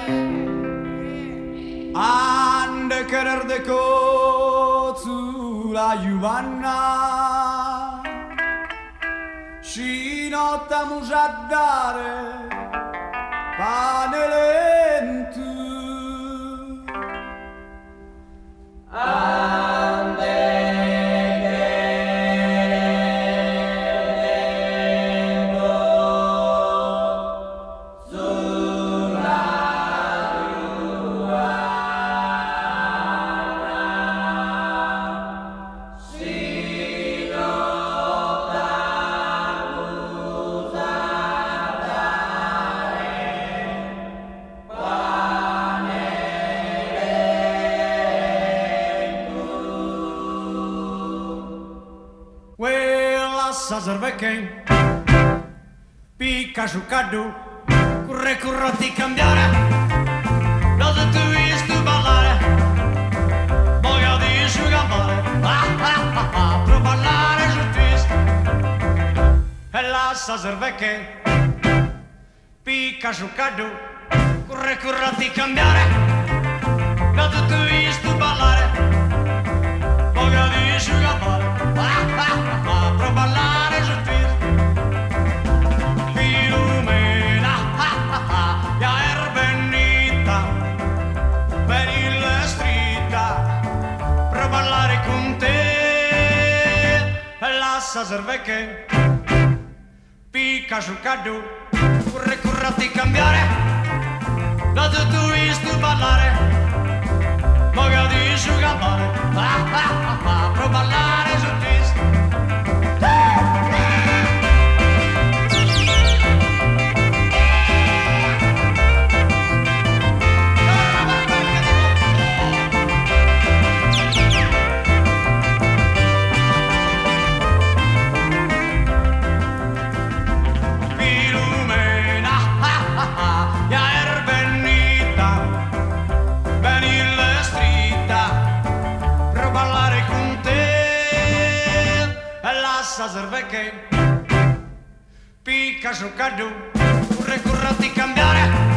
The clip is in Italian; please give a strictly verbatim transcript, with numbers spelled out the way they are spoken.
Ande querer de cozu la Giovanna ci nottamo già dare pane lento Servecche picca su caddu curre currotti cambiare dove tu visto ballare voglio di sciugambare ah ah ah ah pro ballare sul twist e la sa servecche picca su caddu curre currotti cambiare dove tu visto ballare voglio di sciugambare ah ah ah ah pro ballare sa servecche picca sul caddu curre currati cambiare da tu visto ballare voglio di sciugambare ah ah ah ah pro ballare sul twist servecche picca sul caddu curre currati cambiare